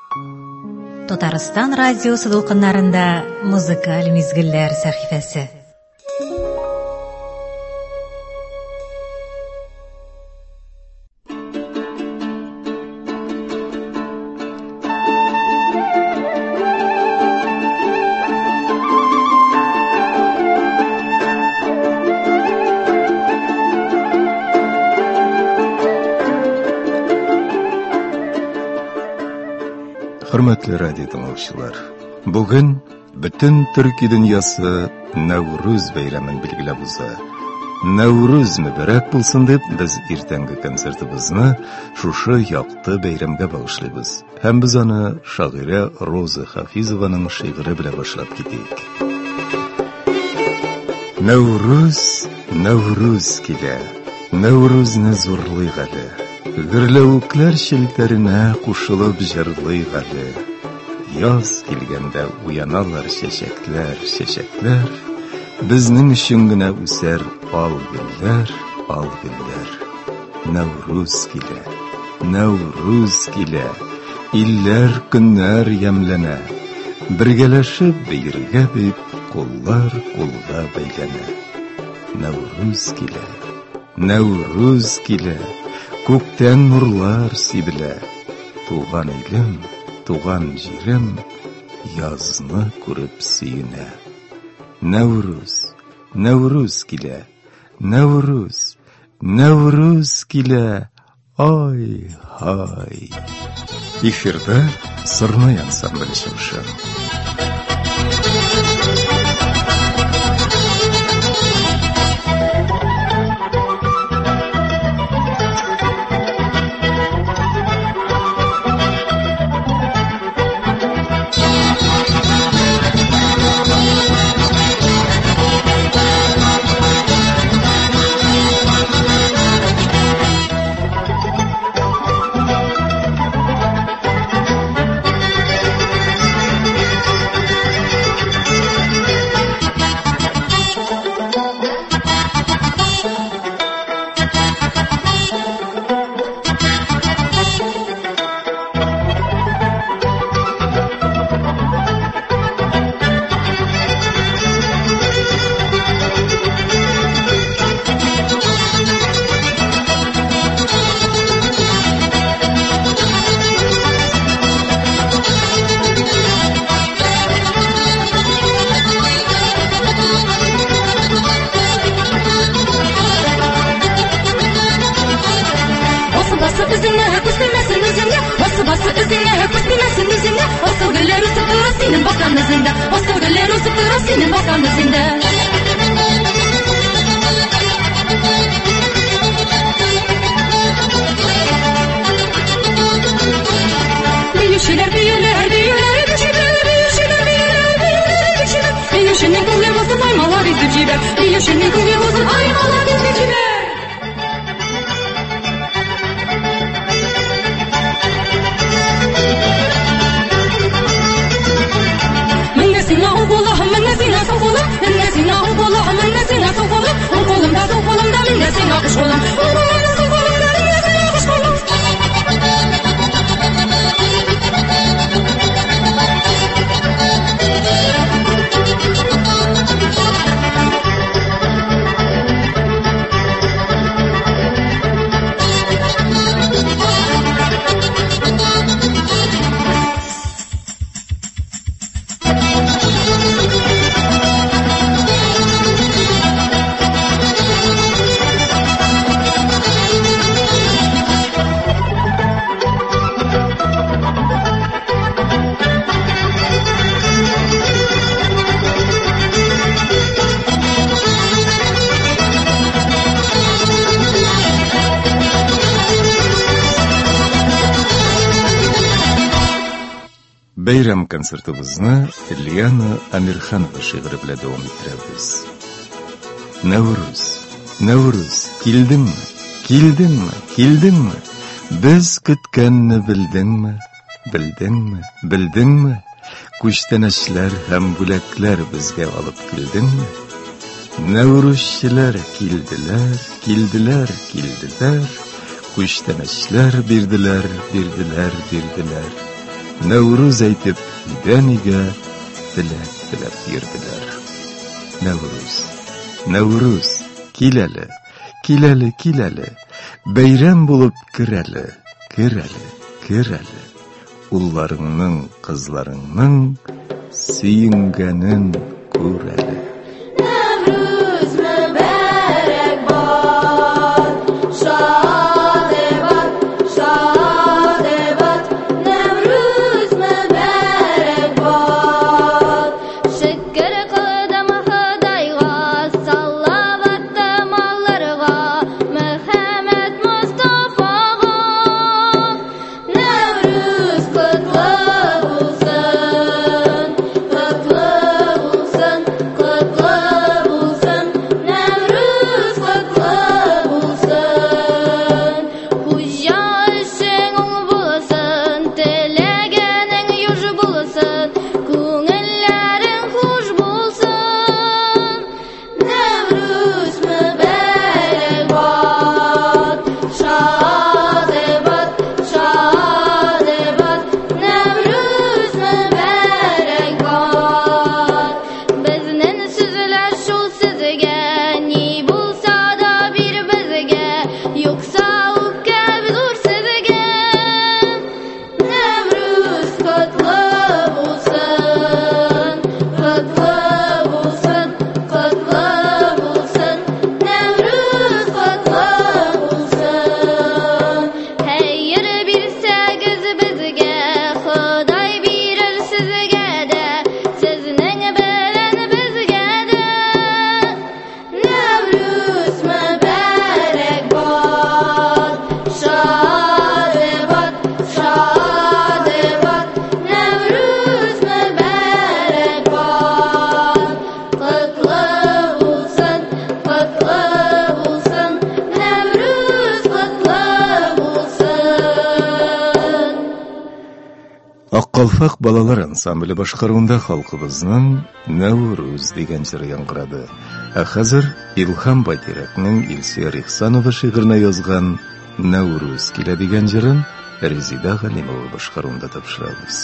Татарстан радиосы дулкыннарында музыкаль мизгелләр сәхифәсе. Hürmetli radyo dinləyicilər, bugün bütün Türkiye dünyası Nevruz bayramını belgilab uzza. Nevruz mübarek bulsun deb biz ertangi konsertimizni şuşu yaqti bayramga bag'ishlaymiz. Ham biz uni shoira Roza Hafizovaning she'ri bilan boshlab ketdik. Nevruz kela, Nevruzni zo'rlayg'ali. Gürlevuklar şilterine kuşulup jırlaygalı. Yaz kilgende uyanalar şeşekler. Bizning şüngüne üser al güller. Nevruz kile. İller günler yemlene. Birgeleşip birge bip kollar kolga beylene. Nevruz kile. Көктен нурлар сибілі, туған елім, туған жерім, язны көріп сүйіне. Nevruz kile, Nevruz kile, ay. Эфирде Сырнай ансамблі шымшы. Bayram konsertimizni Liana Amirxanova she'ri bilan davom ettiramiz. Nevruz, keldingmi? Biz kutganni bildingmi? Kushtanashlar ham bulaklar bizga olib keldingmi? Nevruzchilar keldilar. Kushtanashlar berdilar. Нәүрүз әйтеп, идән-игә теләп йөрделәр. Нәүрүз, кил әле, бәйрәм булып кер әле, улларыңның, кызларыңның сөенгәнен күр әле. Аккалфак балалар ансамбле башкаруында халкыбызның Нәүрүз дигән җыры яңгырады. Ә хәзер Илһам Байтирәкнең Илсөяр Ихсанова шигыренә язган Нәүрүз килә дигән җырын Резида Галимова башкаруында тапшырабыз.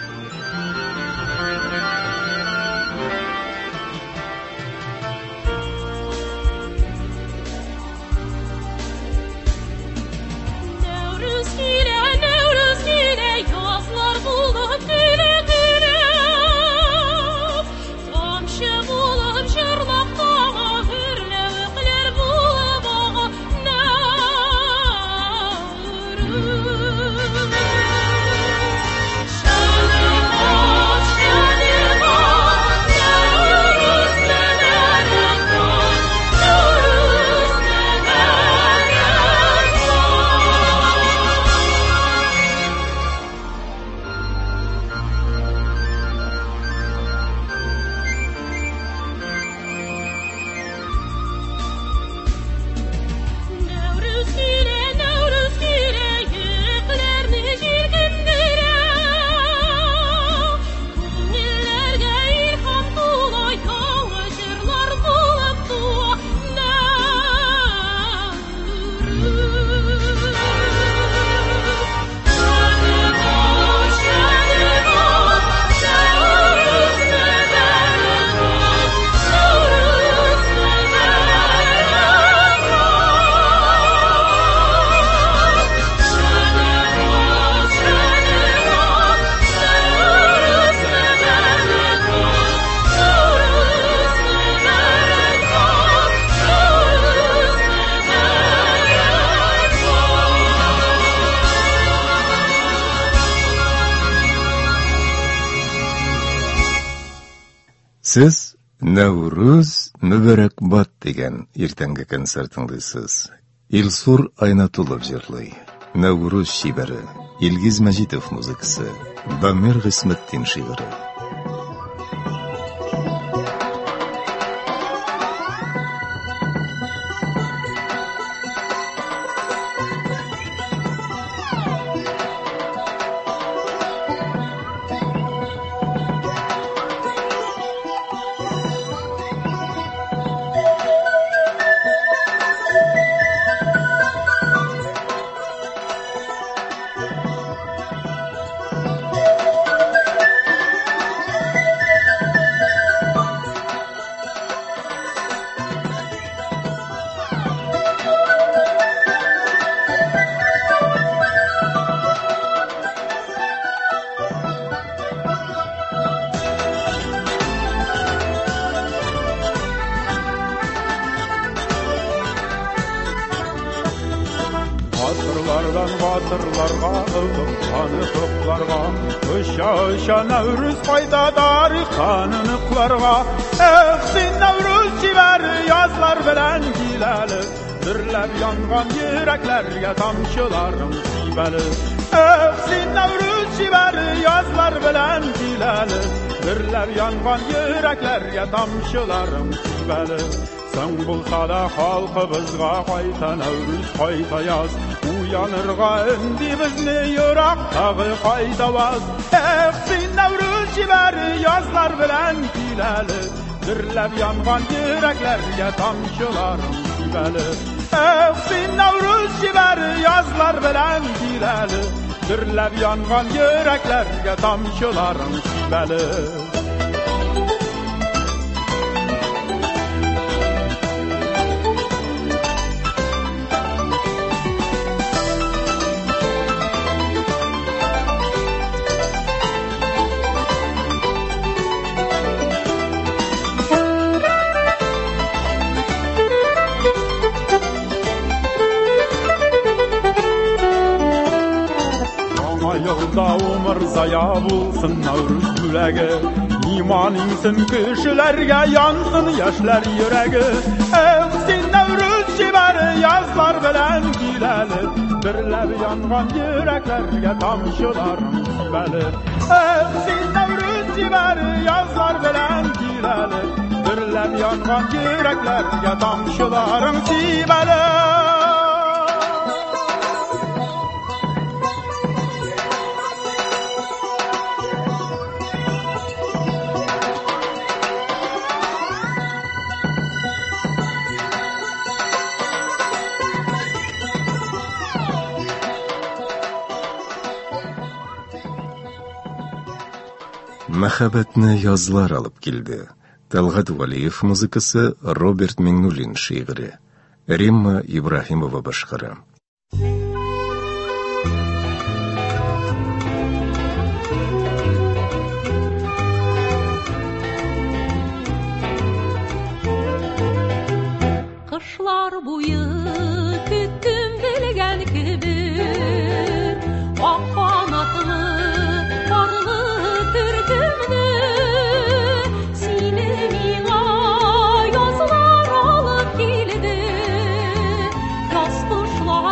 Сез Нәүрүз Мүбәрәкбат дигән иртәнге концерт тыңлыйсыз. Илсур Айнатулов җырлый. Нәүрүз шибәре, Илгиз Мәҗитов музыкасы, Бамир Гыйсмәтдин шигыре. Asırlarga ılık tanıtıklarga Işa Nevruz faydadar kanınıklarga Eksin Nevruz civer yazlar bilen gileli Dirlep yangan yüreklerge tamşılarım sibeli Eksin Nevruz civer yazlar bilen gileli Dirlep yangan yüreklerge tamşılarım sibeli Sen bulsa da halkımızga qayta Nevruz qayta yaz Uyanırga indi bizni yuraktagı qayta vaz Eksin Nevruz civer yazlar bilen gileli Dirlep yangan yüreklerge tamşılarım sibeli Eksin Nevruz civer yazlar bilen gileli Dirlep yangan yüreklerge tamşılarım sibeli Yolda umur zaya bulsun Nevruz bülegi İman insin kişilerge yansın yaşlar yüregi Eksin Nevruz civer yazlar bilen gileli Dirlep yangan yüreklerge tamşılarım sibeli Eksin Nevruz civer yazlar bilen gileli Dirlep yangan yüreklerge tamşılarım sibeli Мәхәббәтне язлар алып килде. Талгат Валиев музыкасы, Роберт Миңнуллин шигыре. Римма Ибраһимова башкара. Кышлар буе көттем белгән кебек ак канатлы Yaz kuşlar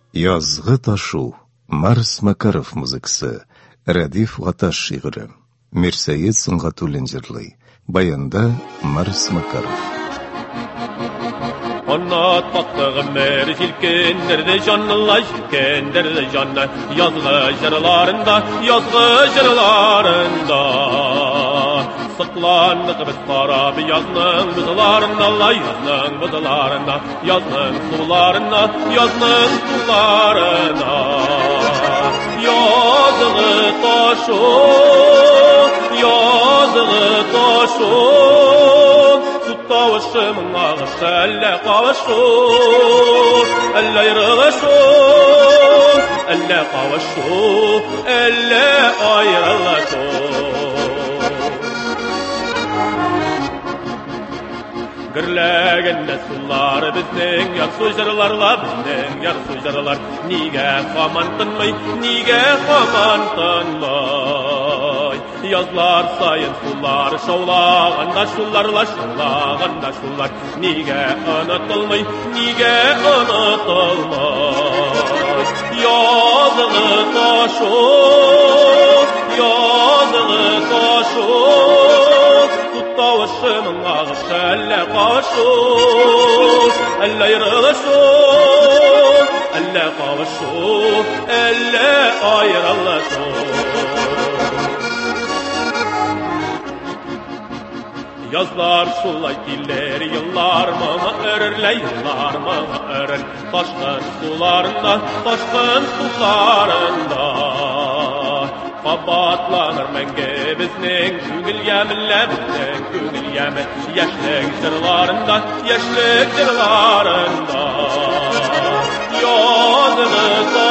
Язгы ташу, Марс Макаров музыкасы, Радиф Гаташ шигыры, Мирсәет Сыңгатуллин җырлый. Баянда Марс Макаров. Anlat baktığım meri silkendirdi canlılar silkendirdi canlı yazgı jırlarında sıklandık biz karabi yazның bızlarında yazның bızlarında yazның sularında yazgı taşı Tavşımın ağışı elle kavuşur, elle yırılışur, elle kavuşur, elle ayrılışur. Gürlegende sular bizning yarsu jırlarla bizning yarsu jırlar Nige kamantınmay, nige kamantınmay Yazlar sayın sular şovlağında şullarla şovlağında şullar Nige unutulmay, nige unutulmay Yazılı taşur, yazılı taşur Tavşımın ağışı elle kavuşur, elle yırılışur, elle kavuşur, elle ayrılışur. Yazlar sulay diller, yıllar mı örürle, yıllar mı örür. Taşkın sularında, taşkın sularında. Qabatlanır menge bizning ko'ngil yamilla bizning ko'ngil yami Yaşlık jırlarında Yazığı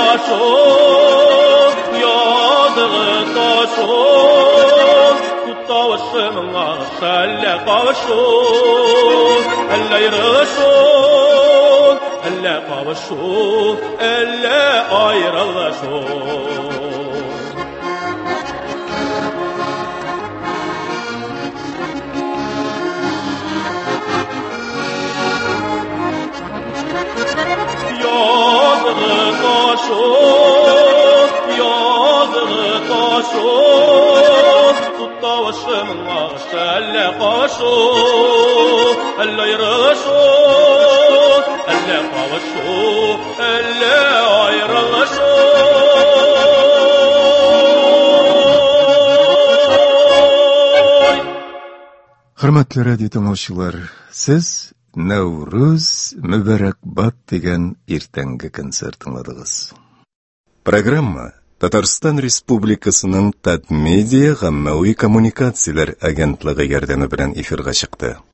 taşur Tavşımın ağışı elle kavuşur Elle yırılışur Elle kavuşur Elle ayrılışur Yazığı taşur Tavşımın ağışı elle kavuşur Elle yırılışur Elle kavuşur Elle ayrılışur Hürmetli radyo dinleyiciler, siz Navruz Mübarakbat degan ertangi konsert tingladingiz. Programma Tatarstan Respublikasының Татмедиа гаммави коммуникациялар агентлыгы ярдәме белән эфирга чыкты.